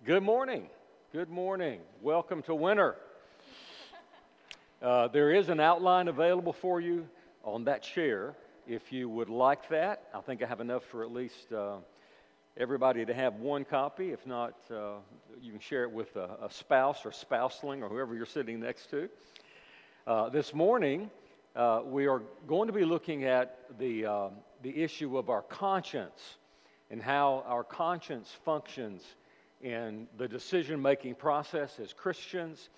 Good morning. Good morning. Welcome to winter. There is an outline available for you on that chair if you would like that. I think I have enough for at least everybody to have one copy. If not, you can share it with a spouse or spouseling or whoever you're sitting next to. This morning, we are going to be looking at the issue of our conscience and how our conscience functions in the decision-making process as Christians.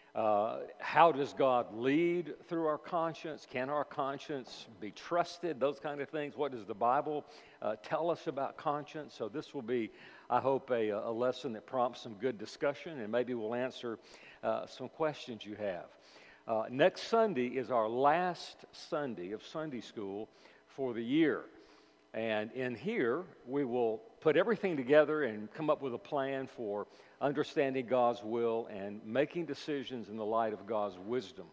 How does God lead through our conscience? Can our conscience be trusted? Those kind of things. What does the Bible tell us about conscience? So this will be, I hope, a lesson that prompts some good discussion, and maybe we'll answer some questions you have. Next Sunday is our last Sunday of Sunday school for the year. And in here, we will put everything together and come up with a plan for understanding God's will and making decisions in the light of God's wisdom.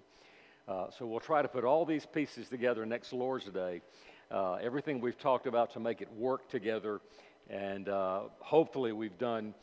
So we'll try to put all these pieces together next Lord's Day, everything we've talked about to make it work together. And hopefully we've done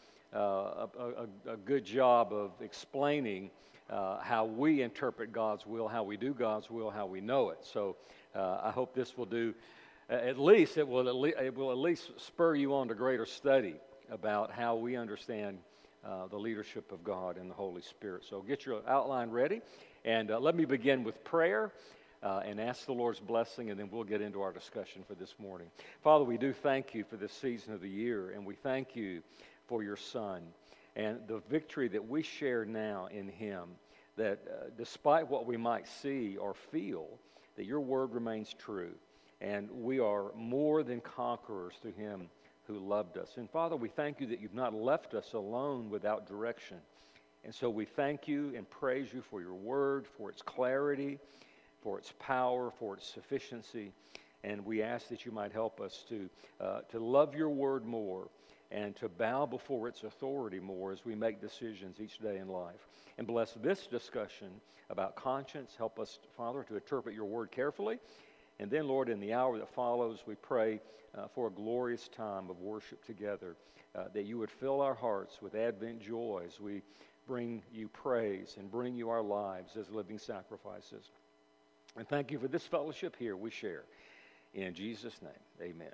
a good job of explaining how we interpret God's will, how we do God's will, how we know it. So I hope this will do. At least it will at least spur you on to greater study about how we understand the leadership of God and the Holy Spirit. So get your outline ready, and let me begin with prayer and ask the Lord's blessing, and then we'll get into our discussion for this morning. Father, we do thank you for this season of the year, and we thank you for your Son and the victory that we share now in Him, that despite what we might see or feel, that your word remains true. And we are more than conquerors through him who loved us. And Father, we thank you that you've not left us alone without direction. And so we thank you and praise you for your word, for its clarity, for its power, for its sufficiency. And we ask that you might help us to love your word more and to bow before its authority more as we make decisions each day in life. And bless this discussion about conscience. Help us, Father, to interpret your word carefully. And then, Lord, in the hour that follows, we pray for a glorious time of worship together, that you would fill our hearts with Advent joy as we bring you praise and bring you our lives as living sacrifices. And thank you for this fellowship here we share. In Jesus' name, amen.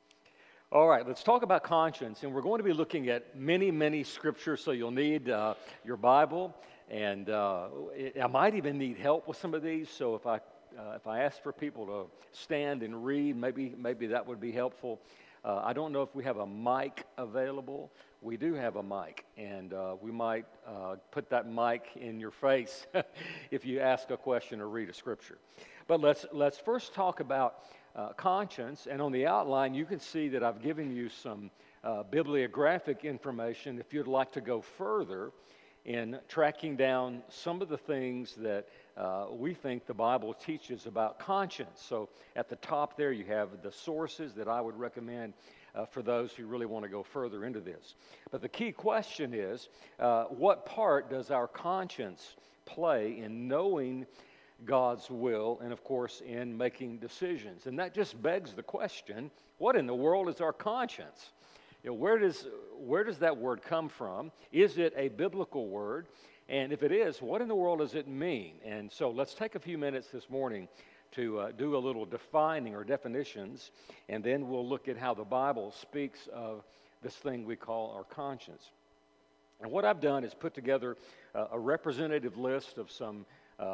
All right, let's talk about conscience. And we're going to be looking at many, many scriptures, so you'll need your Bible. And I might even need help with some of these, so if I ask for people to stand and read, maybe that would be helpful. I don't know if we have a mic available. We do have a mic, and we might put that mic in your face if you ask a question or read a scripture. But let's first talk about conscience. And on the outline, you can see that I've given you some bibliographic information if you'd like to go further in tracking down some of the things that we think the Bible teaches about conscience. So at the top there you have the sources that I would recommend for those who really want to go further into this. But the key question is, what part does our conscience play in knowing God's will and, of course, in making decisions? And that just begs the question, what in the world is our conscience? You know, where does that word come from? Is it a biblical word? And if it is, what in the world does it mean? And so let's take a few minutes this morning to do a little defining or definitions, and then we'll look at how the Bible speaks of this thing we call our conscience. And what I've done is put together a representative list of some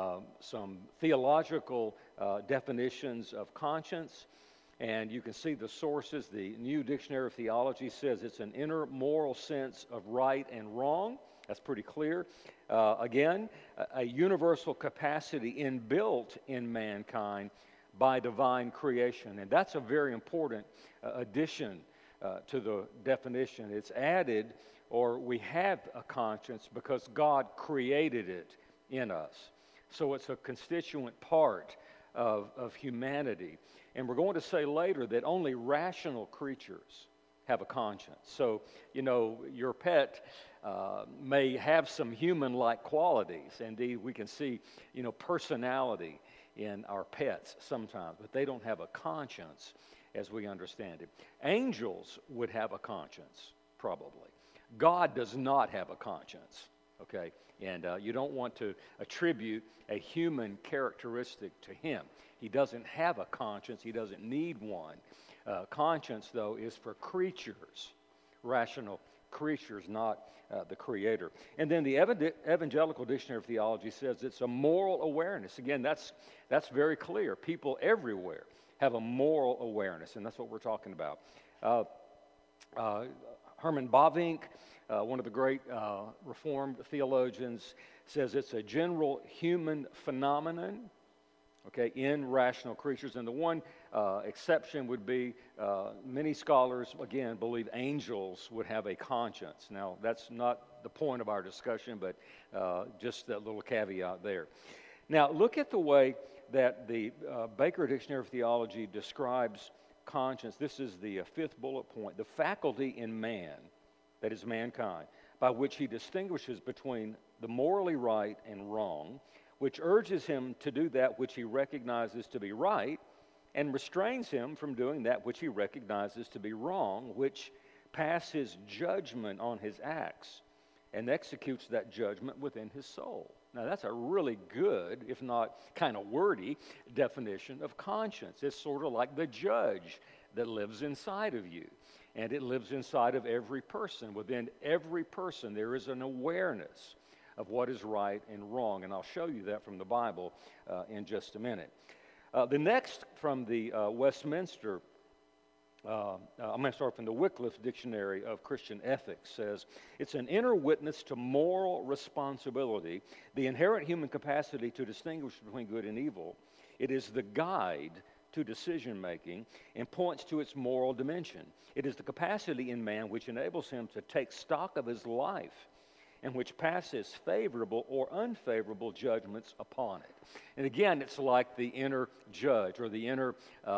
theological definitions of conscience. And you can see the sources. The New Dictionary of Theology says it's an inner moral sense of right and wrong. That's pretty clear. Again, a universal capacity inbuilt in mankind by divine creation. And that's a very important addition to the definition. It's added, or we have a conscience because God created it in us. So it's a constituent part of humanity. And we're going to say later that only rational creatures have a conscience. So, you know, your pet may have some human-like qualities. Indeed, we can see, you know, personality in our pets sometimes, but they don't have a conscience as we understand it. Angels would have a conscience, probably. God does not have a conscience, okay? And you don't want to attribute a human characteristic to him. He doesn't have a conscience. He doesn't need one. Conscience, though, is for creatures, rational creatures, not the Creator. And then the Evangelical Dictionary of Theology says it's a moral awareness. Again, that's very clear. People everywhere have a moral awareness, and that's what we're talking about. Herman Bavinck, one of the great Reformed theologians, says it's a general human phenomenon, okay, in rational creatures. And the one exception would be many scholars, again, believe angels would have a conscience. Now, that's not the point of our discussion, but just that little caveat there. Now, look at the way that the Baker Dictionary of Theology describes conscience. This is the fifth bullet point. The faculty in man, that is mankind, by which he distinguishes between the morally right and wrong, which urges him to do that which he recognizes to be right, and restrains him from doing that which he recognizes to be wrong, which passes judgment on his acts and executes that judgment within his soul. Now, that's a really good, if not kind of wordy, definition of conscience. It's sort of like the judge that lives inside of you, and it lives inside of every person. Within every person, there is an awareness of what is right and wrong, and I'll show you that from the Bible in just a minute. The next from the Westminster, I'm going to start from the Wycliffe Dictionary of Christian Ethics, says, it's an inner witness to moral responsibility, the inherent human capacity to distinguish between good and evil. It is the guide to decision-making and points to its moral dimension. It is the capacity in man which enables him to take stock of his life and which passes favorable or unfavorable judgments upon it. And again, it's like the inner judge or the inner,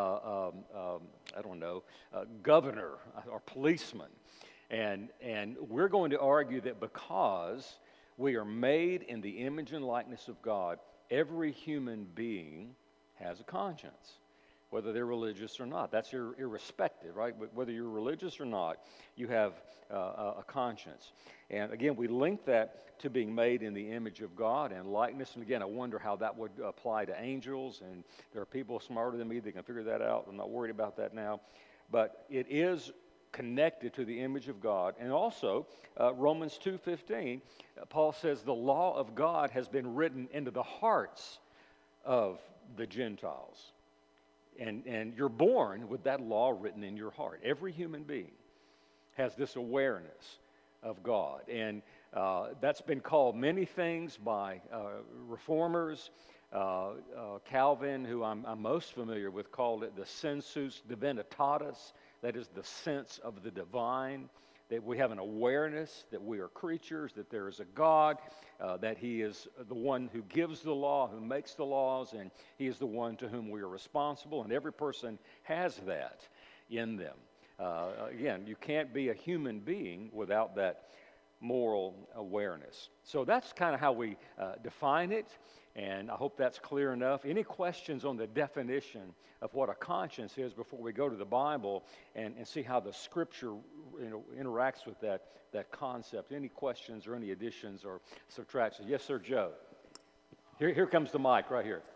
governor or policeman. And we're going to argue that because we are made in the image and likeness of God, every human being has a conscience, whether they're religious or not. That's irrespective, right? Whether you're religious or not, you have a conscience. And again, we link that to being made in the image of God and likeness. And again, I wonder how that would apply to angels. And there are people smarter than me that can figure that out. I'm not worried about that now. But it is connected to the image of God. And also, Romans 2:15, Paul says the law of God has been written into the hearts of the Gentiles. And you're born with that law written in your heart. Every human being has this awareness of God. And that's been called many things by reformers. Calvin, who I'm most familiar with, called it the sensus divinitatis, that is the sense of the divine, that we have an awareness that we are creatures, that there is a God, that He is the one who gives the law, who makes the laws, and He is the one to whom we are responsible, and every person has that in them. Again, you can't be a human being without that moral awareness. So that's kind of how we define it, and I hope that's clear enough. Any questions on the definition of what a conscience is before we go to the Bible and see how the Scripture interacts with that concept? Any questions or any additions or subtractions? Yes, sir, Joe. Here comes the mic right here.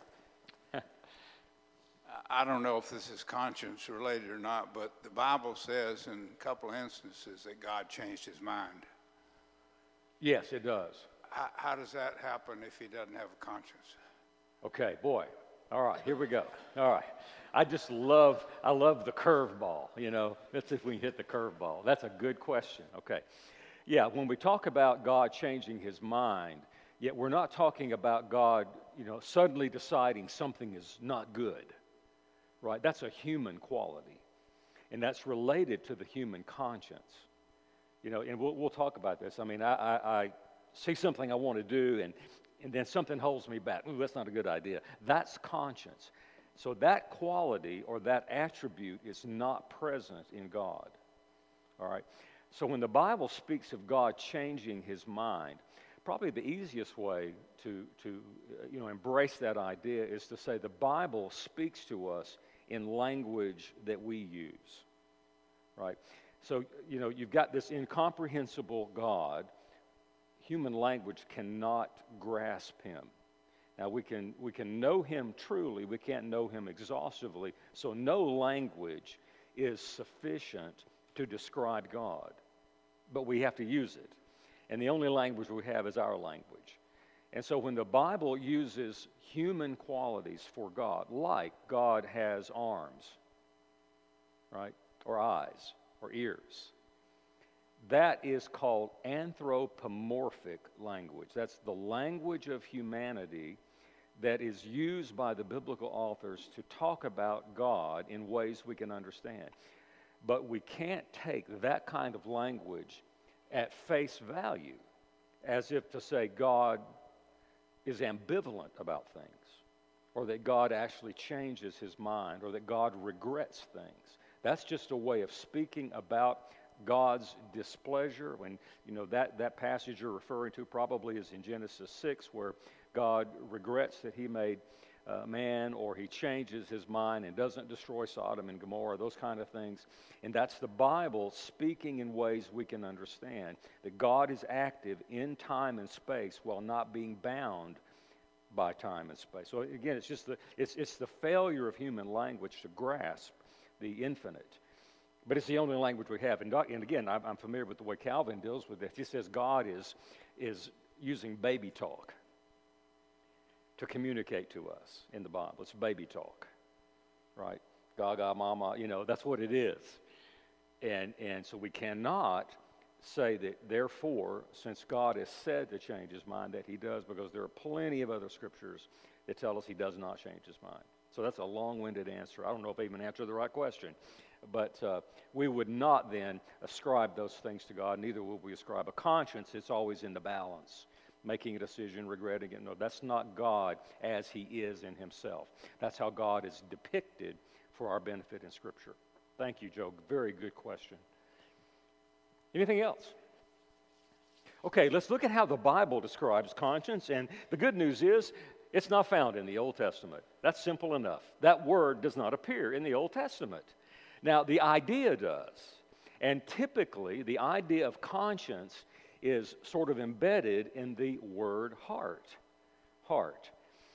I don't know if this is conscience related or not, but the Bible says in a couple of instances that God changed his mind. Yes, it does. How does that happen if he doesn't have a conscience? Okay, boy. All right, here we go. All right. I love the curveball, Let's see if we can hit the curveball. That's a good question. Okay. Yeah, when we talk about God changing his mind, yet we're not talking about God, suddenly deciding something is not good. Right? That's a human quality. And that's related to the human conscience. And we'll talk about this. I mean, I see something I want to do, and then something holds me back. Ooh, that's not a good idea. That's conscience. So that quality or that attribute is not present in God. All right? So when the Bible speaks of God changing his mind, probably the easiest way to embrace that idea is to say the Bible speaks to us in language that we use, right? So, you've got this incomprehensible God. Human language cannot grasp him. Now, we can know him truly. We can't know him exhaustively. So no language is sufficient to describe God. But we have to use it. And the only language we have is our language. And so when the Bible uses human qualities for God, like God has arms, right, or eyes, or ears, that is called anthropomorphic language. That's the language of humanity that is used by the biblical authors to talk about God in ways we can understand. But we can't take that kind of language at face value as if to say God is ambivalent about things, or that God actually changes his mind, or that God regrets things. That's just a way of speaking about God's displeasure. When that passage you're referring to probably is in Genesis 6, where God regrets that he made man, or he changes his mind and doesn't destroy Sodom and Gomorrah, those kind of things. And that's the Bible speaking in ways we can understand, that God is active in time and space while not being bound by time and space. So again, it's just it's the failure of human language to grasp the infinite. But it's the only language we have. And again, I'm familiar with the way Calvin deals with this. He says God is using baby talk to communicate to us in the Bible. It's baby talk, right? Gaga, mama, that's what it is. And so we cannot say that, therefore, since God has said to change his mind, that he does, because there are plenty of other scriptures that tell us he does not change his mind. So that's a long-winded answer. I don't know if I even answered the right question. But we would not then ascribe those things to God. Neither will we ascribe a conscience. It's always in the balance, making a decision, regretting it. No, that's not God as he is in himself. That's how God is depicted for our benefit in Scripture. Thank you, Joe. Very good question. Anything else? Okay, let's look at how the Bible describes conscience. And the good news is it's not found in the Old Testament. That's simple enough. That word does not appear in the Old Testament. Now, the idea does. And typically, the idea of conscience is sort of embedded in the word heart. Heart.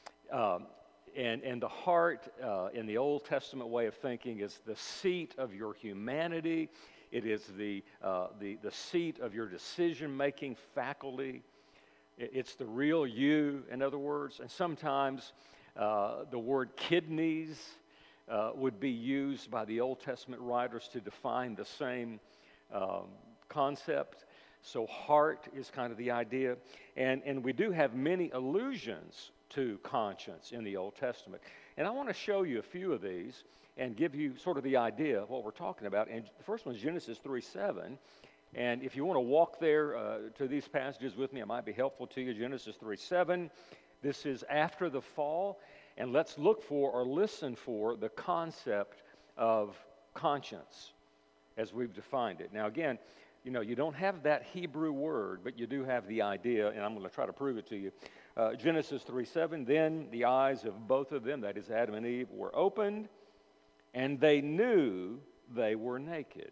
And the heart, in the Old Testament way of thinking, is the seat of your humanity. It is the seat of your decision-making faculty. It's the real you, in other words. And sometimes the word kidneys would be used by the Old Testament writers to define the same concept. So heart is kind of the idea. And we do have many allusions to conscience in the Old Testament. And I want to show you a few of these and give you sort of the idea of what we're talking about. And the first one is Genesis 3:7. And if you want to walk there to these passages with me, it might be helpful to you. Genesis 3:7. This is after the fall. And let's look for or listen for the concept of conscience as we've defined it. Now, again, you don't have that Hebrew word, but you do have the idea, and I'm going to try to prove it to you. Genesis 3:7, then the eyes of both of them, that is Adam and Eve, were opened, and they knew they were naked.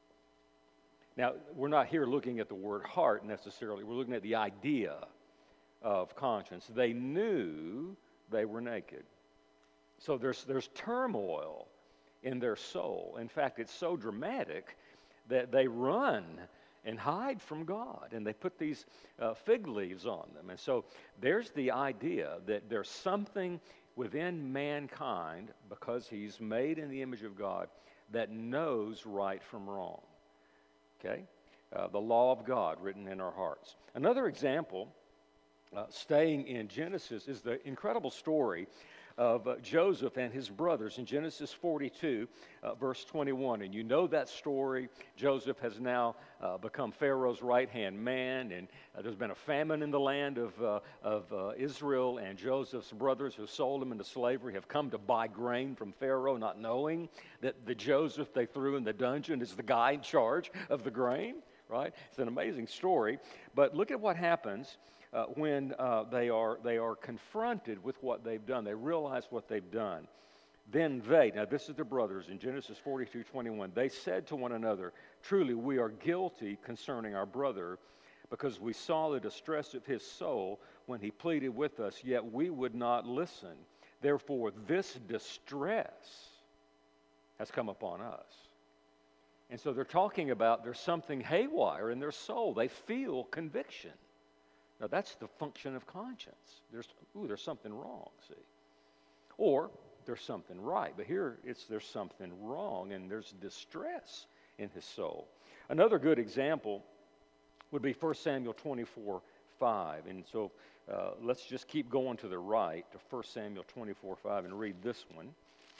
Now, we're not here looking at the word heart necessarily. We're looking at the idea of conscience. They knew they were naked. So there's turmoil in their soul. In fact, it's so dramatic that they run and hide from God, and they put these fig leaves on them. And so there's the idea that there's something within mankind, because he's made in the image of God, that knows right from wrong. Okay? The law of God written in our hearts. Another example, staying in Genesis, is the incredible story of Joseph and his brothers in Genesis 42, verse 21. And you know that story. Joseph has now become Pharaoh's right-hand man, and there's been a famine in the land of Israel, and Joseph's brothers who sold him into slavery have come to buy grain from Pharaoh, not knowing that the Joseph they threw in the dungeon is the guy in charge of the grain, right? It's an amazing story. But look at what happens when they are confronted with what they've done. They realize what they've done. Then they, now this is the brothers in Genesis 42:21, they said to one another, truly we are guilty concerning our brother, because we saw the distress of his soul when he pleaded with us, yet we would not listen. Therefore this distress has come upon us. And so they're talking about there's something haywire in their soul. They feel conviction. Now that's the function of conscience. There's something wrong, see. Or there's something right. But here there's something wrong, and there's distress in his soul. Another good example would be 1 Samuel 24:5. And so let's just keep going to the right to 1 Samuel 24:5 and read this one.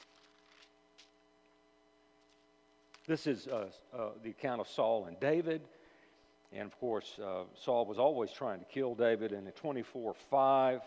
This is the account of Saul and David. And of course, Saul was always trying to kill David. And in 24:5,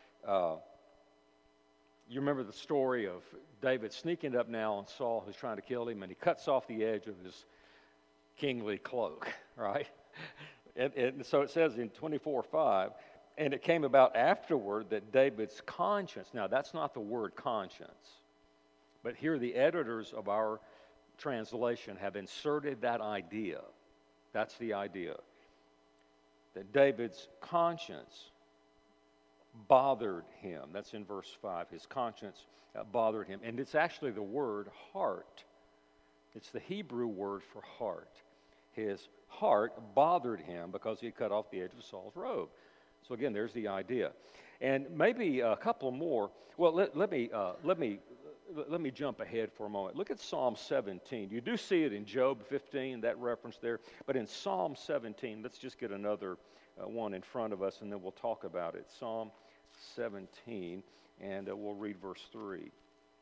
you remember the story of David sneaking up now on Saul, who's trying to kill him, and he cuts off the edge of his kingly cloak, right? And so it says in 24:5, and it came about afterward that David's conscience, now that's not the word conscience, but here the editors of our translation have inserted that idea. That's the idea. That David's conscience bothered him. That's in verse 5. His conscience bothered him. And it's actually the word heart. It's the Hebrew word for heart. His heart bothered him because he cut off the edge of Saul's robe. So again, there's the idea. And maybe a couple more. Well, let me jump ahead for a moment. Look at Psalm 17. You do see it in Job 15, that reference there. But in Psalm 17, let's just get another one in front of us, and then we'll talk about it. Psalm 17, and we'll read verse 3.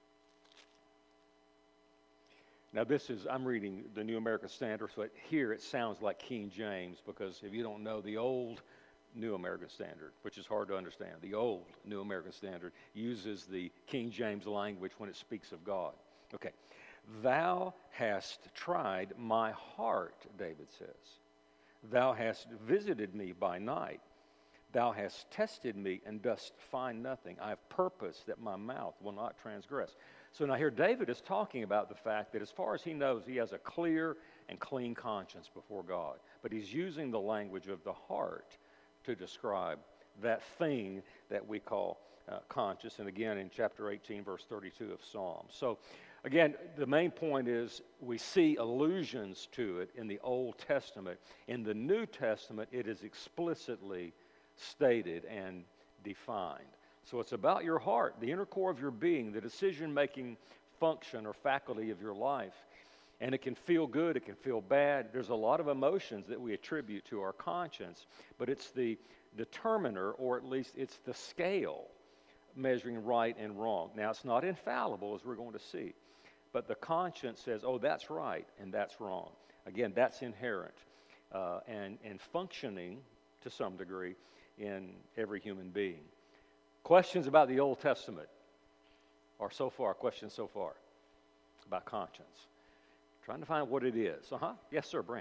Now I'm reading the New American Standard, so here it sounds like King James, because if you don't know, the old New American Standard, which is hard to understand, the old New American Standard uses the King James language when it speaks of God. Okay. Thou hast tried my heart, David says. Thou hast visited me by night. Thou hast tested me and dost find nothing. I have purposed that my mouth will not transgress. So now here David is talking about the fact that as far as he knows, he has a clear and clean conscience before God. But he's using the language of the heart to describe that thing that we call conscience. And again, in chapter 18, verse 32 of Psalms. So again, the main point is we see allusions to it in the Old Testament. In the New Testament, it is explicitly stated and defined. So it's about your heart, the inner core of your being, the decision-making function or faculty of your life. And it can feel good, it can feel bad. There's a lot of emotions that we attribute to our conscience, but it's the determiner, or at least it's the scale measuring right and wrong. Now, it's not infallible, as we're going to see, but the conscience says, oh, that's right and that's wrong. Again, that's inherent and functioning to some degree in every human being. Questions about the Old Testament questions so far about conscience. Trying to find what it is. Yes, sir, Brand.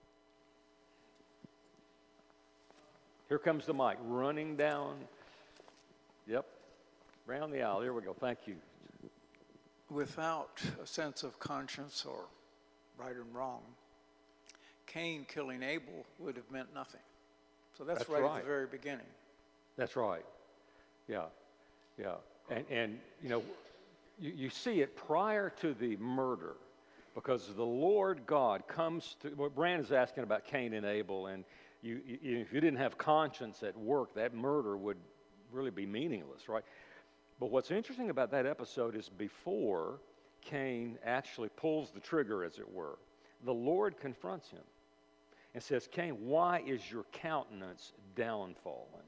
Here comes the mic, running down. Yep, round the aisle. Here we go. Thank you. Without a sense of conscience or right and wrong, Cain killing Abel would have meant nothing. So that's right at the very beginning. That's right. Yeah. And you know, you see it prior to the murder, because the Lord God comes to, what Brand is asking about Cain and Abel, and if you didn't have conscience at work, that murder would really be meaningless, right? But what's interesting about that episode is before Cain actually pulls the trigger, as it were, the Lord confronts him and says, Cain, why is your countenance downfallen?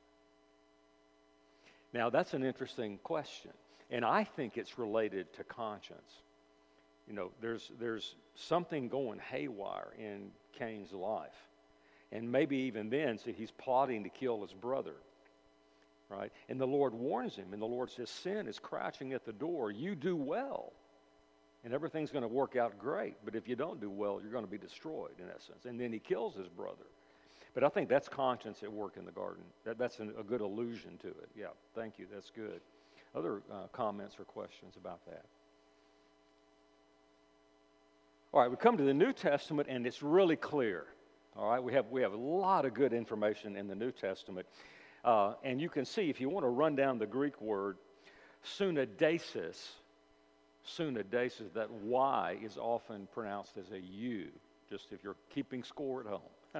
Now, that's an interesting question, and I think it's related to conscience. You know, there's something going haywire in Cain's life, and maybe even then, see, he's plotting to kill his brother, right? And the Lord warns him, and the Lord says, sin is crouching at the door. You do well, and everything's going to work out great, but if you don't do well, you're going to be destroyed, in essence. And then he kills his brother. But I think that's conscience at work in the garden. That's a good allusion to it. Yeah, thank you. That's good. other comments or questions about that? All right, we come to the New Testament, and it's really clear. All right, we have a lot of good information in the New Testament. And you can see, if you want to run down the Greek word, sunaidesis, that Y is often pronounced as a U, just if you're keeping score at home.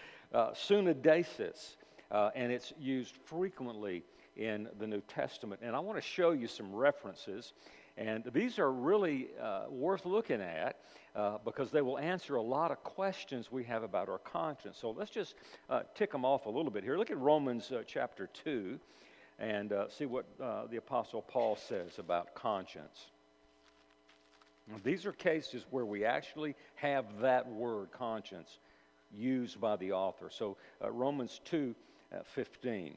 Sunaidesis, and it's used frequently in the New Testament. And I want to show you some references, and these are really worth looking at because they will answer a lot of questions we have about our conscience. So let's just tick them off a little bit here. Look at Romans chapter 2 and see what the Apostle Paul says about conscience. These are cases where we actually have that word, conscience, used by the author. So Romans 2:15.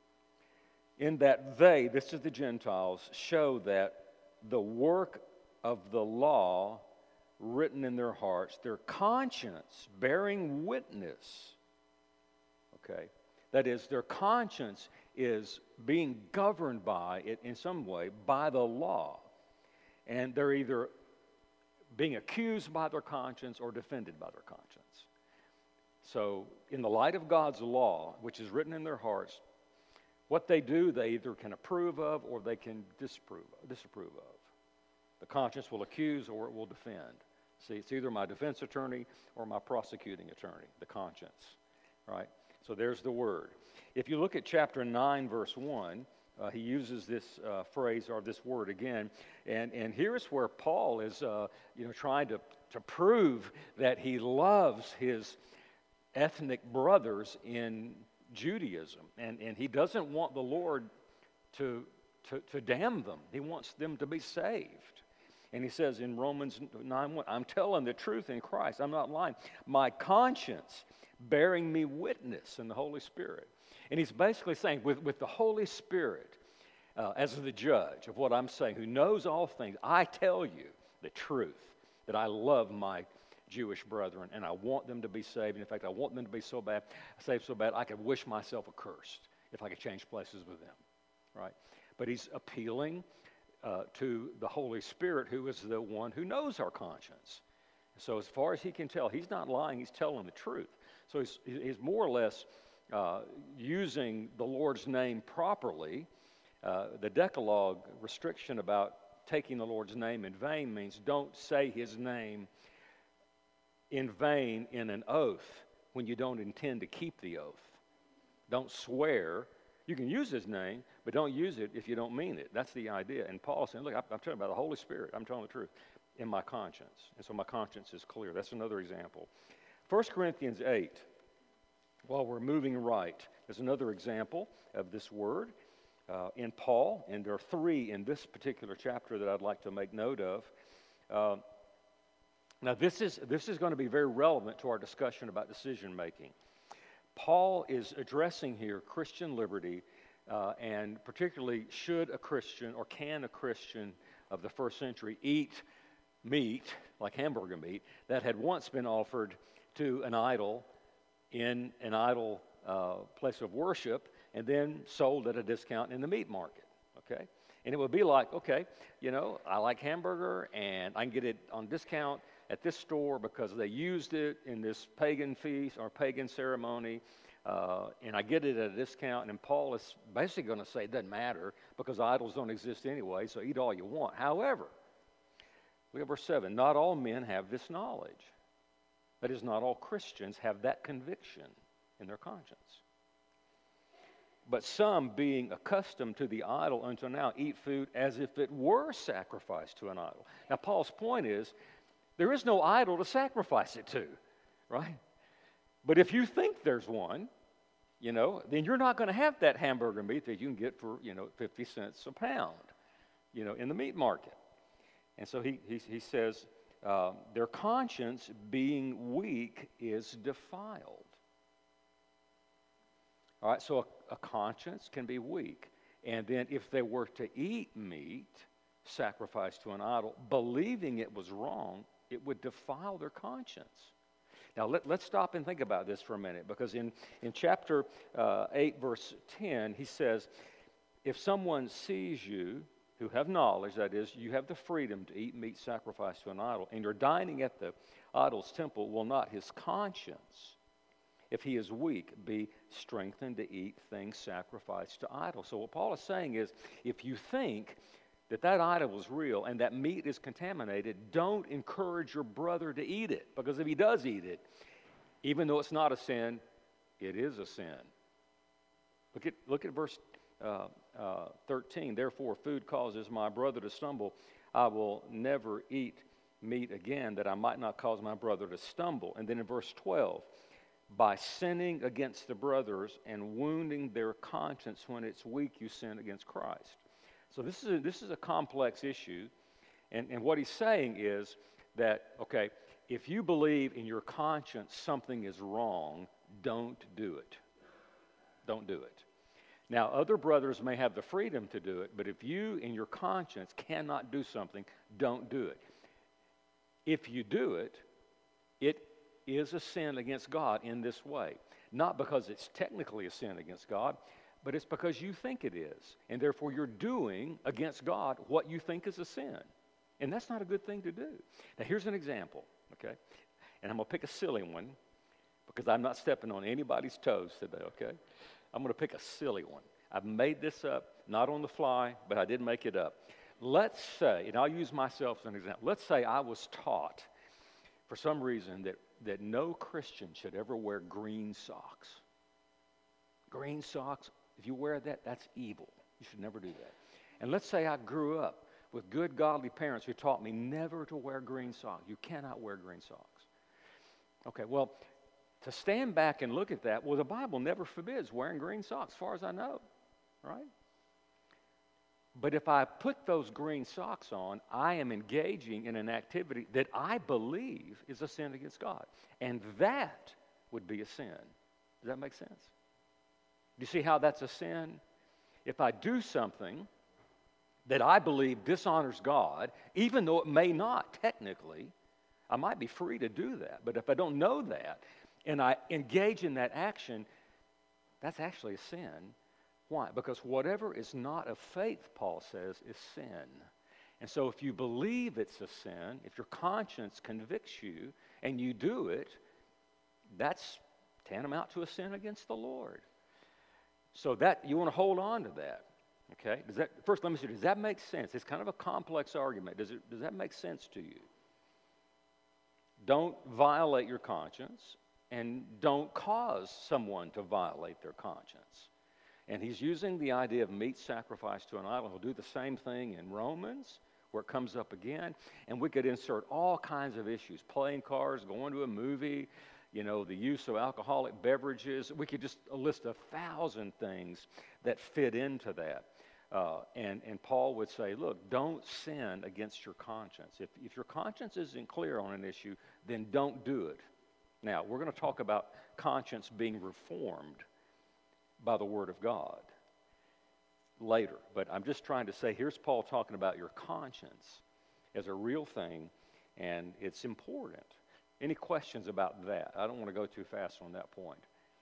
In that they, this is the Gentiles, show that the work of the law written in their hearts, their conscience bearing witness, okay, that is, their conscience is being governed by it in some way, by the law, and they're either being accused by their conscience or defended by their conscience. So, in the light of God's law, which is written in their hearts, what they do, they either can approve of or they can disapprove of. The conscience will accuse or it will defend. See, it's either my defense attorney or my prosecuting attorney, the conscience, right? So there's the word. If you look at chapter 9, verse 1, he uses this phrase or this word again, and here's where Paul is, trying to prove that he loves his ethnic brothers in Judaism, and he doesn't want the Lord to damn them. He wants them to be saved. And he says in Romans 9:1, I'm telling the truth in Christ. I'm not lying. My conscience bearing me witness in the Holy Spirit. And he's basically saying, with the Holy Spirit as the judge of what I'm saying, who knows all things, I tell you the truth, that I love my Jewish brethren, and I want them to be saved. And in fact, I want them to be saved so bad, I could wish myself accursed if I could change places with them, right? But he's appealing to the Holy Spirit, who is the one who knows our conscience. So as far as he can tell, he's not lying, he's telling the truth. So he's more or less using the Lord's name properly. The Decalogue restriction about taking the Lord's name in vain means don't say his name in vain in an oath when you don't intend to keep the oath. Don't swear. You can use his name, but don't use it if you don't mean it. That's the idea. And Paul's saying, look, I'm telling about the Holy Spirit. I'm telling the truth in my conscience. And so my conscience is clear. That's another example. 1 Corinthians 8, while we're moving right, is another example of this word in Paul. And there are three in this particular chapter that I'd like to make note of. Now, this is going to be very relevant to our discussion about decision making. Paul is addressing here Christian liberty, and particularly should a Christian or can a Christian of the first century eat meat, like hamburger meat, that had once been offered to an idol in an idol place of worship and then sold at a discount in the meat market, okay? And it would be like, okay, I like hamburger and I can get it on discount at this store because they used it in this pagan feast or pagan ceremony, and I get it at a discount. And Paul is basically going to say it doesn't matter because idols don't exist anyway, so eat all you want. However, look at verse 7. Not all men have this knowledge. That is, not all Christians have that conviction in their conscience. But some, being accustomed to the idol until now, eat food as if it were sacrificed to an idol. Now, Paul's point is, there is no idol to sacrifice it to, right? But if you think there's one, then you're not going to have that hamburger meat that you can get for, 50 cents a pound, in the meat market. And so he says, their conscience being weak is defiled. All right, so a conscience can be weak. And then if they were to eat meat sacrificed to an idol, believing it was wrong, it would defile their conscience. Now, let's stop and think about this for a minute, because in chapter 8, verse 10, he says, if someone sees you who have knowledge, that is, you have the freedom to eat meat sacrificed to an idol, and you're dining at the idol's temple, will not his conscience, if he is weak, be strengthened to eat things sacrificed to idols? So what Paul is saying is, if you think that idol is real and that meat is contaminated, don't encourage your brother to eat it, because if he does eat it, even though it's not a sin, it is a sin. Look at verse 13. Therefore, food causes my brother to stumble. I will never eat meat again, that I might not cause my brother to stumble. And then in verse 12, by sinning against the brothers and wounding their conscience when it's weak, you sin against Christ. So this is a complex issue, and what he's saying is that, okay, if you believe in your conscience something is wrong, don't do it. Don't do it. Now, other brothers may have the freedom to do it, but if you in your conscience cannot do something, don't do it. If you do it, it is a sin against God in this way. Not because it's technically a sin against God, but it's because you think it is. And therefore you're doing against God what you think is a sin. And that's not a good thing to do. Now here's an example, okay? And I'm going to pick a silly one because I'm not stepping on anybody's toes today, okay? I'm going to pick a silly one. I've made this up, not on the fly, but I did make it up. Let's say, and I'll use myself as an example. Let's say I was taught for some reason that no Christian should ever wear green socks. Green socks, if you wear that, that's evil. You should never do that. And let's say I grew up with good, godly parents who taught me never to wear green socks. You cannot wear green socks. Okay, well, to stand back and look at that, well, the Bible never forbids wearing green socks, as far as I know, right? But if I put those green socks on, I am engaging in an activity that I believe is a sin against God. And that would be a sin. Does that make sense? Do you see how that's a sin? If I do something that I believe dishonors God, even though it may not technically, I might be free to do that. But if I don't know that and I engage in that action, that's actually a sin. Why? Because whatever is not of faith, Paul says, is sin. And so if you believe it's a sin, if your conscience convicts you and you do it, that's tantamount to a sin against the Lord. So that you want to hold on to that. Okay? First, let me see, does that make sense? It's kind of a complex argument. Does that make sense to you? Don't violate your conscience, and don't cause someone to violate their conscience. And he's using the idea of meat sacrifice to an idol. He'll do the same thing in Romans, where it comes up again. And we could insert all kinds of issues, playing cards, going to a movie, the use of alcoholic beverages. We could just list 1,000 things that fit into that. And Paul would say, look, don't sin against your conscience. If your conscience isn't clear on an issue, then don't do it. Now, we're going to talk about conscience being reformed by the Word of God later. But I'm just trying to say, here's Paul talking about your conscience as a real thing, and it's important. Any questions about that? I don't want to go too fast on that point.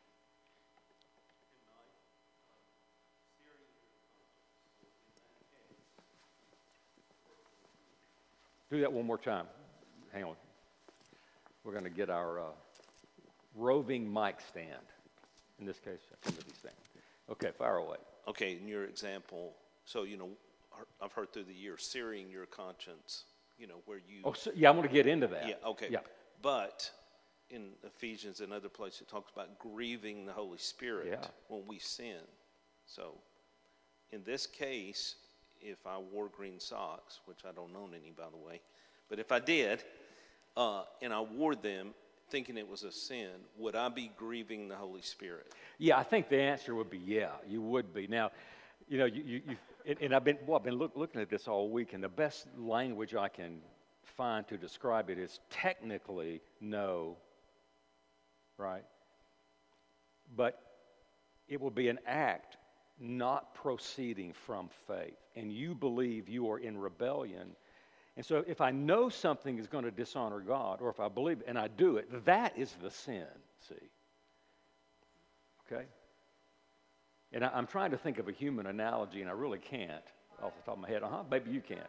Do that one more time. Hang on. We're going to get our roving mic stand. In this case, a Timothy stand. Okay, fire away. Okay, in your example, so, I've heard through the years, searing your conscience, where you... Oh, so, yeah, I'm going to get into that. Yeah, okay. Yeah. But in Ephesians and other places, it talks about grieving the Holy Spirit when we sin. So, in this case, if I wore green socks, which I don't own any, by the way, but if I did, and I wore them thinking it was a sin, would I be grieving the Holy Spirit? Yeah, I think the answer would be yeah, you would be. Now, I've been looking at this all week, and the best language I can find to describe it is technically no, right? But it will be an act not proceeding from faith, and you believe you are in rebellion. And so if I know something is going to dishonor God, or if I believe it and I do it, that is the sin, see? Okay? And I'm trying to think of a human analogy, and I really can't off the top of my head. Maybe you can.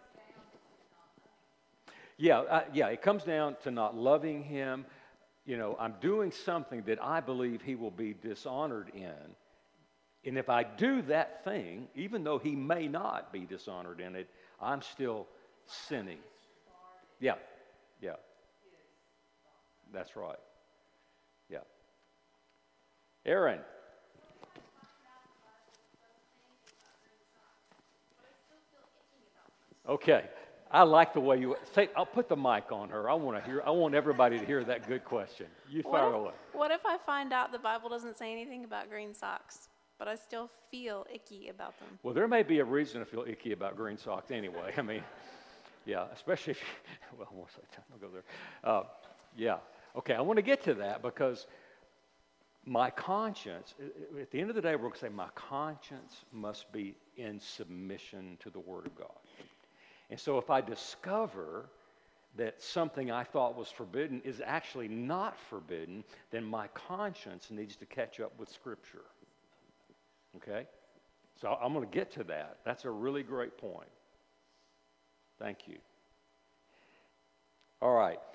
Yeah, it comes down to not loving him. You know, I'm doing something that I believe he will be dishonored in. And if I do that thing, even though he may not be dishonored in it, I'm still sinning. Yeah. That's right. Yeah. Aaron. Okay. I like the way you say. I'll put the mic on her. I want everybody to hear that good question. You fire away. What if I find out the Bible doesn't say anything about green socks, but I still feel icky about them? Well, there may be a reason to feel icky about green socks anyway. I mean, yeah, especially if I won't say that. I'll go there. Yeah. Okay, I want to get to that because my conscience, at the end of the day, we're going to say my conscience must be in submission to the Word of God. And so if I discover that something I thought was forbidden is actually not forbidden, then my conscience needs to catch up with Scripture. Okay? So I'm going to get to that. That's a really great point. Thank you. All right.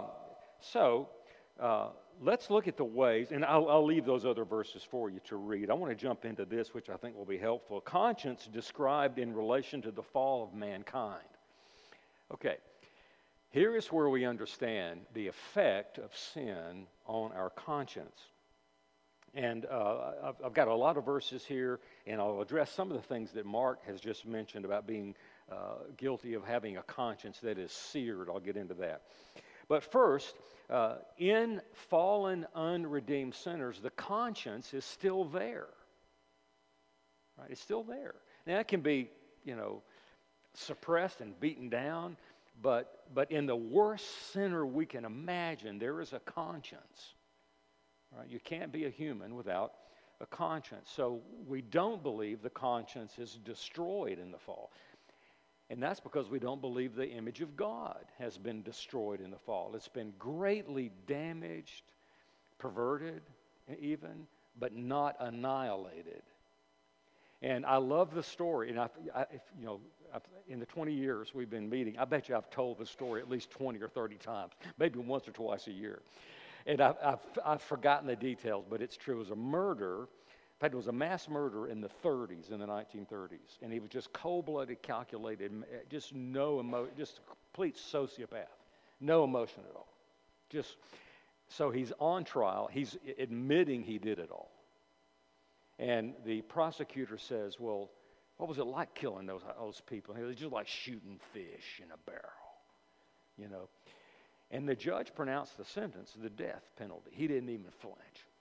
Let's look at the ways, and I'll leave those other verses for you to read. I want to jump into this, which I think will be helpful. Conscience described in relation to the fall of mankind. Okay, here is where we understand the effect of sin on our conscience. And I've got a lot of verses here, and I'll address some of the things that Mark has just mentioned about being guilty of having a conscience that is seared. I'll get into that. But first, in fallen, unredeemed sinners, the conscience is still there. Right? It's still there. Now, it can be, suppressed and beaten down, but in the worst sinner we can imagine, there is a conscience. Right? You can't be a human without a conscience. So we don't believe the conscience is destroyed in the fall. And that's because we don't believe the image of God has been destroyed in the fall. It's been greatly damaged, perverted even, but not annihilated. And I love the story. And in the 20 years we've been meeting, I bet you I've told the story at least 20 or 30 times, maybe once or twice a year. And I've forgotten the details, but it's true. It was a murder. In fact, it was a mass murder in the 30s, in the 1930s. And he was just cold-blooded, calculated, just just a complete sociopath. No emotion at all. So he's on trial. He's admitting he did it all. And the prosecutor says, well, what was it like killing those people? It was just like shooting fish in a barrel, And the judge pronounced the sentence, the death penalty. He didn't even flinch.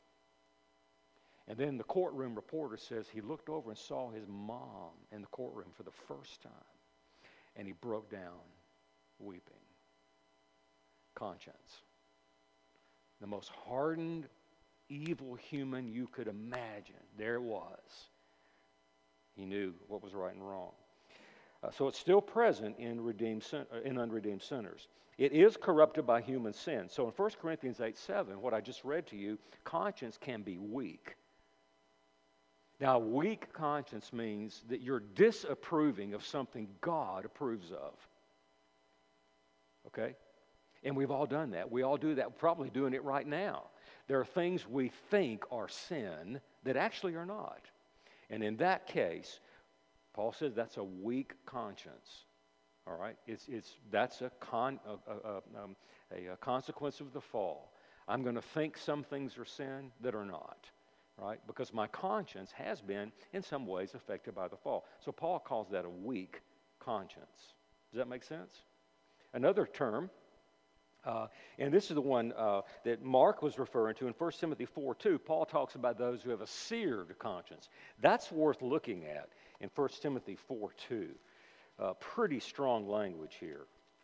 And then the courtroom reporter says he looked over and saw his mom in the courtroom for the first time. And he broke down weeping. Conscience. The most hardened, evil human you could imagine. There it was. He knew what was right and wrong. So it's still present in unredeemed sinners. It is corrupted by human sin. So in 1 Corinthians 8:7, what I just read to you, conscience can be weak. Now, a weak conscience means that you're disapproving of something God approves of. Okay? And we've all done that. We all do that. We're probably doing it right now. There are things we think are sin that actually are not. And in that case, Paul says that's a weak conscience. All right? That's a consequence of the fall. I'm going to think some things are sin that are not. Right? Because my conscience has been, in some ways, affected by the fall. So Paul calls that a weak conscience. Does that make sense? Another term, and this is the one that Mark was referring to in 1 Timothy 4:2. Paul talks about those who have a seared conscience. That's worth looking at in 1 Timothy 4:2. Pretty strong language here.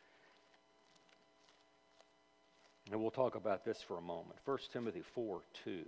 And we'll talk about this for a moment. 1 Timothy 4:2.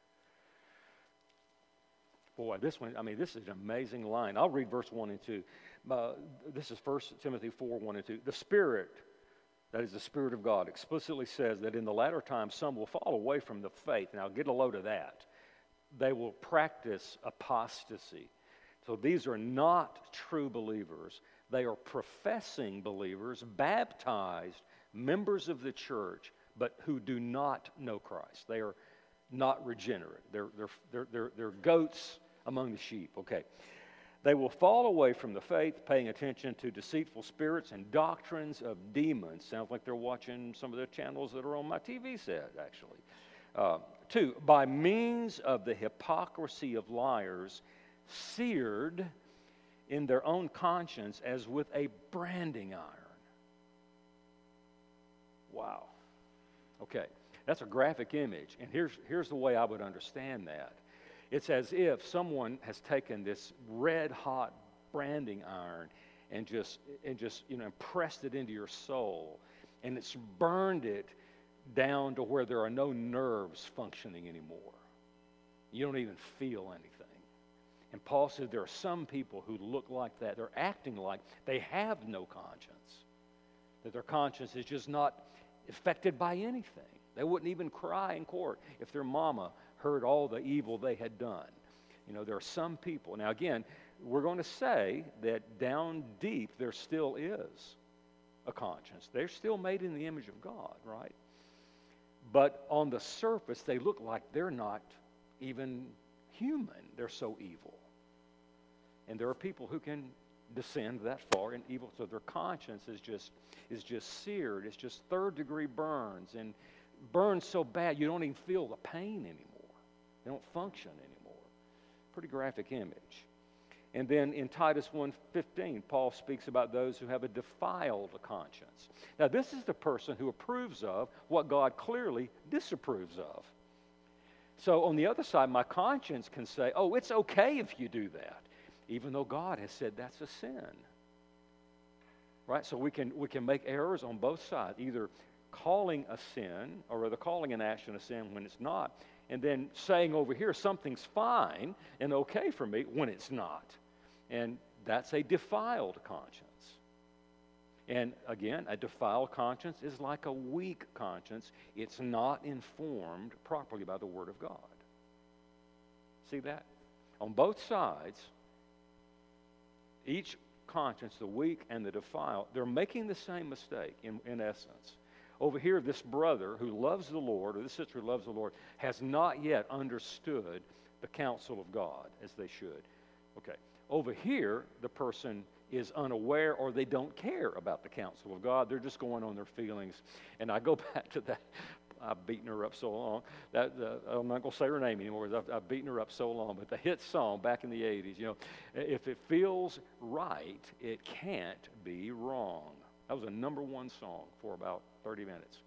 Boy, this is an amazing line. I'll read verse 1 and 2. This is 1 Timothy 4:1 and 2. The Spirit, that is the Spirit of God, explicitly says that in the latter times some will fall away from the faith. Now, get a load of that. they will practice apostasy. So these are not true believers. They are professing believers, baptized members of the church, but who do not know Christ. They are not regenerate. They're goats among the sheep. Okay. They will fall away from the faith, paying attention to deceitful spirits and doctrines of demons. Sounds like they're watching some of the channels that are on my TV set, actually. 2, by means of the hypocrisy of liars, seared in their own conscience as with a branding iron. Wow. Okay, that's a graphic image, and here's the way I would understand that. It's as if someone has taken this red-hot branding iron and just pressed it into your soul, and it's burned it down to where there are no nerves functioning anymore. You don't even feel anything. And Paul says there are some people who look like that. They're acting like they have no conscience, that their conscience is just not affected by anything. They wouldn't even cry in court if their mama heard all the evil they had done. There are some people. Now, again, we're going to say that down deep there still is a conscience. They're still made in the image of God, right? But on the surface, they look like they're not even human. They're so evil. And there are people who can descend that far in evil, so their conscience is just seared. It's just third-degree burns, and burns so bad you don't even feel the pain anymore. They don't function anymore. Pretty graphic image. And then in Titus 1:15, Paul speaks about those who have a defiled conscience. Now, this is the person who approves of what God clearly disapproves of. So on the other side, my conscience can say, oh, it's okay if you do that, even though God has said that's a sin. Right? So we can make errors on both sides, either calling a sin, or rather calling an action a sin when it's not, and then saying over here something's fine and okay for me when it's not. And that's a defiled conscience. And again, a defiled conscience is like a weak conscience. It's not informed properly by the Word of God. See that? On both sides, each conscience, the weak and the defiled, they're making the same mistake in essence. Over here, this brother who loves the Lord, or this sister who loves the Lord, has not yet understood the counsel of God as they should. Okay. Over here, the person is unaware, or they don't care about the counsel of God. They're just going on their feelings. And I go back to that. I've beaten her up so long. I'm not going to say her name anymore. I've beaten her up so long. But the hit song back in the 80s, if it feels right, it can't be wrong. That was a #1 song for about 30 minutes.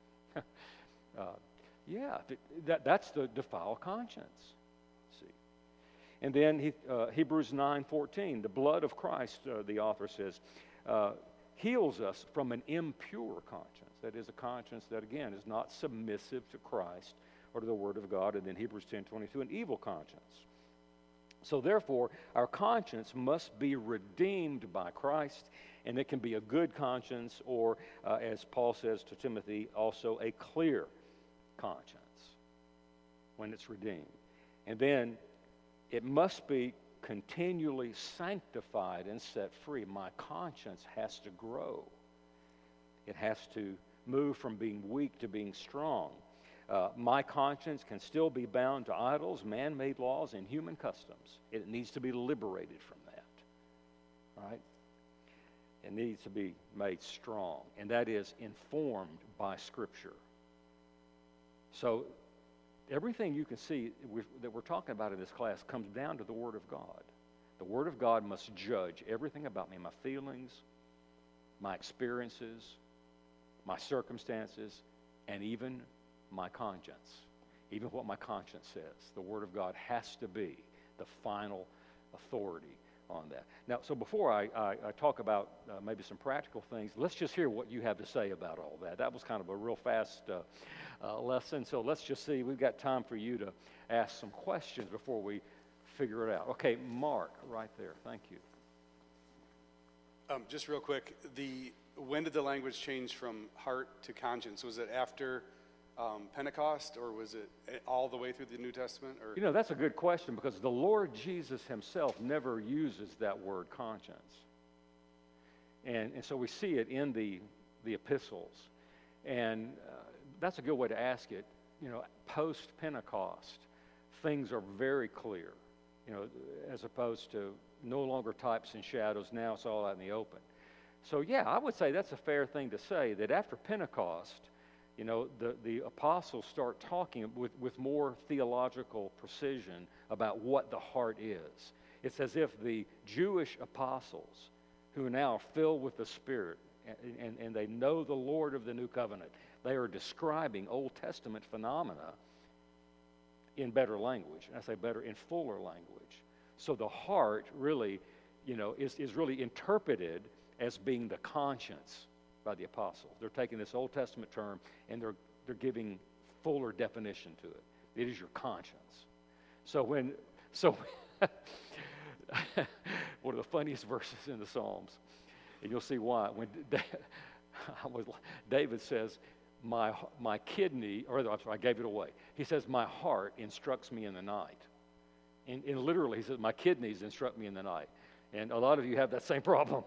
That's the defiled conscience. See, and then Hebrews 9:14, the blood of Christ, the author says, heals us from an impure conscience. That is a conscience that, again, is not submissive to Christ or to the Word of God. And then Hebrews 10:22, an evil conscience. So therefore, our conscience must be redeemed by Christ, and it can be a good conscience, or, as Paul says to Timothy, also a clear conscience when it's redeemed. And then it must be continually sanctified and set free. My conscience has to grow. It has to move from being weak to being strong. My conscience can still be bound to idols, man-made laws, and human customs. It needs to be liberated from that, right? It needs to be made strong, and that is informed by Scripture. So everything you can see that we're talking about in this class comes down to the Word of God. The Word of God must judge everything about me, my feelings, my experiences, my circumstances, and even my conscience, even what my conscience says. The Word of God has to be the final authority on that. Now, so before I talk about maybe some practical things, let's just hear what you have to say about all that. That was kind of a real fast lesson, so let's just see. We've got time for you to ask some questions before we figure it out. Okay, Mark, right there. Thank you. Just real quick, when did the language change from heart to conscience? Was it after Pentecost, or was it all the way through the New Testament? Or? You know, that's a good question, because the Lord Jesus himself never uses that word conscience. And so we see it in the epistles. And that's a good way to ask it. You know, post-Pentecost, things are very clear, you know, as opposed to no longer types and shadows. Now it's all out in the open. So, yeah, I would say that's a fair thing to say, that after Pentecost, you know, the apostles start talking with more theological precision about what the heart is. It's as if the Jewish apostles, who are now filled with the Spirit, and they know the Lord of the New Covenant, they are describing Old Testament phenomena in better language. And I say better, in fuller language. So the heart really, you know, is really interpreted as being the conscience by the apostles. They're taking this Old Testament term and they're giving fuller definition to it. It is your conscience. So one of the funniest verses in the Psalms, and you'll see why. When David says, my kidney, or I'm sorry, I gave it away. He says, my heart instructs me in the night. And literally, he says, my kidneys instruct me in the night. And a lot of you have that same problem.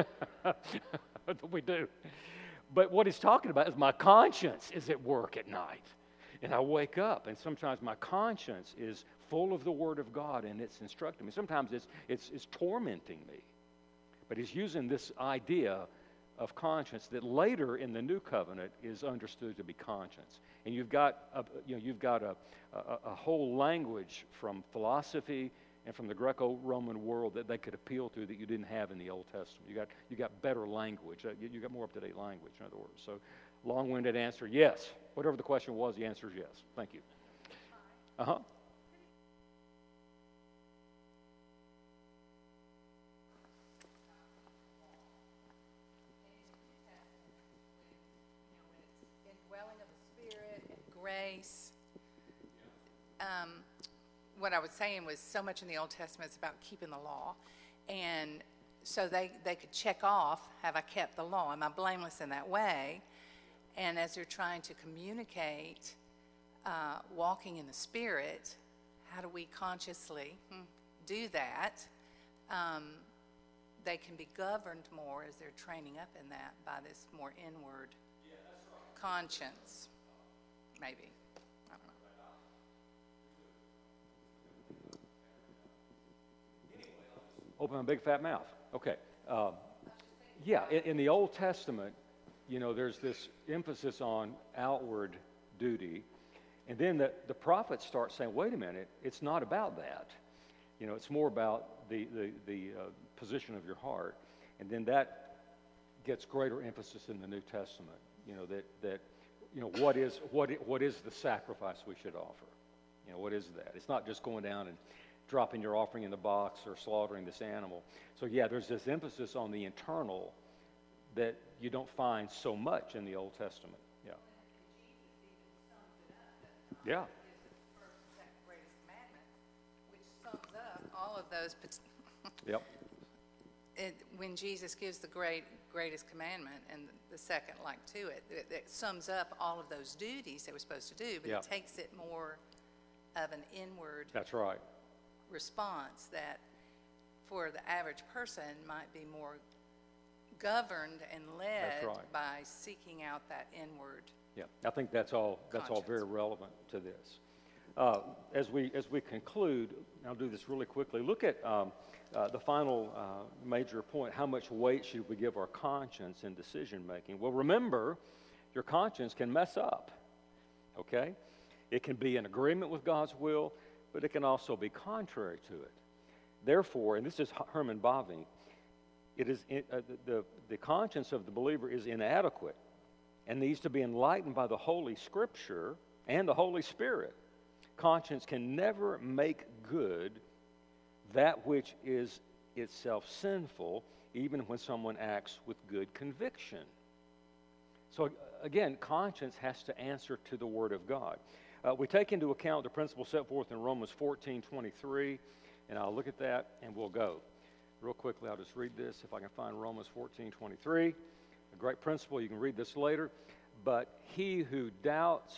We do. But what he's talking about is my conscience is at work at night. And I wake up, and sometimes my conscience is full of the Word of God, and it's instructing me. Sometimes it's tormenting me. But he's using this idea of conscience that later in the New Covenant is understood to be conscience. And you've got a whole language from philosophy and from the Greco-Roman world that they could appeal to that you didn't have in the Old Testament. You got better language. You got more up-to-date language, in other words. So, long-winded answer, yes. Whatever the question was, the answer is yes. Thank you. Uh-huh. Indwelling of the Spirit and grace. What I was saying was so much in the Old Testament is about keeping the law. And so they could check off, have I kept the law? Am I blameless in that way? And as they're trying to communicate walking in the Spirit, how do we consciously do that? They can be governed more as they're training up in that by this more inward conscience, maybe. I don't know. Open my big fat mouth. Okay. Yeah, in the Old Testament, you know, there's this emphasis on outward duty. And then the prophets start saying, wait a minute, it's not about that. You know, it's more about the position of your heart. And then that gets greater emphasis in the New Testament. You know, that you know, what is the sacrifice we should offer? You know, what is that? It's not just going down and dropping your offering in the box or slaughtering this animal. So yeah, there's this emphasis on the internal that you don't find so much in the Old Testament. Yeah. Yeah. First and second greatest commandment, which sums up all of those. Yep. When Jesus gives the greatest commandment and the second like to it, it sums up all of those duties they were supposed to do, but Yeah. it takes it more of an inward That's right. response that for the average person might be more governed and led That's right. by seeking out that inward. Yeah, I think that's all very relevant to this. As we conclude, and I'll do this really quickly, look at the final major point. How much weight should we give our conscience in decision making? Well, remember, your conscience can mess up, okay? It can be in agreement with God's will, but it can also be contrary to it. Therefore, and this is Herman Bavinck, it is the conscience of the believer is inadequate and needs to be enlightened by the Holy Scripture and the Holy Spirit. Conscience can never make good that which is itself sinful, even when someone acts with good conviction. So again, conscience has to answer to the Word of God. We take into account the principle set forth in Romans 14:23, and I'll look at that and we'll go. Real quickly, I'll just read this if I can find Romans 14:23. A great principle, you can read this later. But he who doubts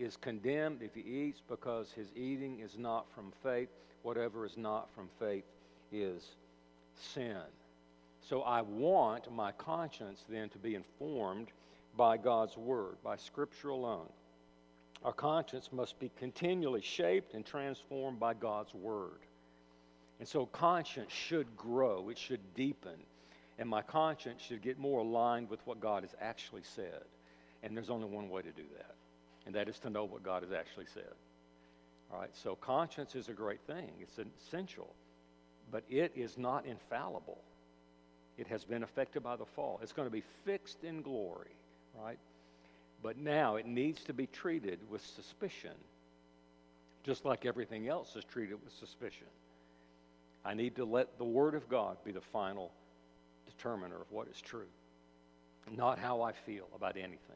is condemned if he eats, because his eating is not from faith. Whatever is not from faith is sin. So I want my conscience then to be informed by God's Word, by Scripture alone. Our conscience must be continually shaped and transformed by God's Word. And so conscience should grow, it should deepen, and my conscience should get more aligned with what God has actually said. And there's only one way to do that, and that is to know what God has actually said. All right, so conscience is a great thing. It's essential, but it is not infallible. It has been affected by the fall. It's going to be fixed in glory, right? But now it needs to be treated with suspicion, just like everything else is treated with suspicion. I need to let the Word of God be the final determiner of what is true, not how I feel about anything.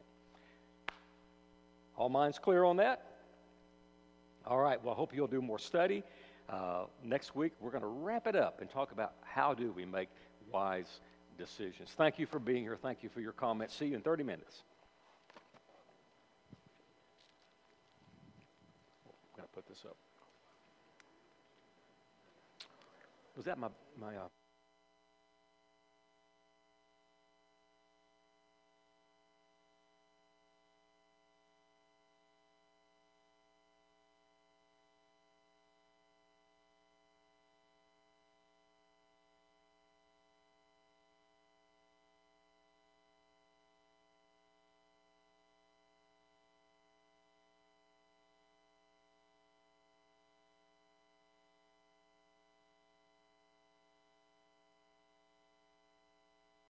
All minds clear on that? All right, well, I hope you'll do more study. Next week, we're going to wrap it up and talk about how do we make wise decisions. Thank you for being here. Thank you for your comments. See you in 30 minutes. I'm going to put this up. Was that my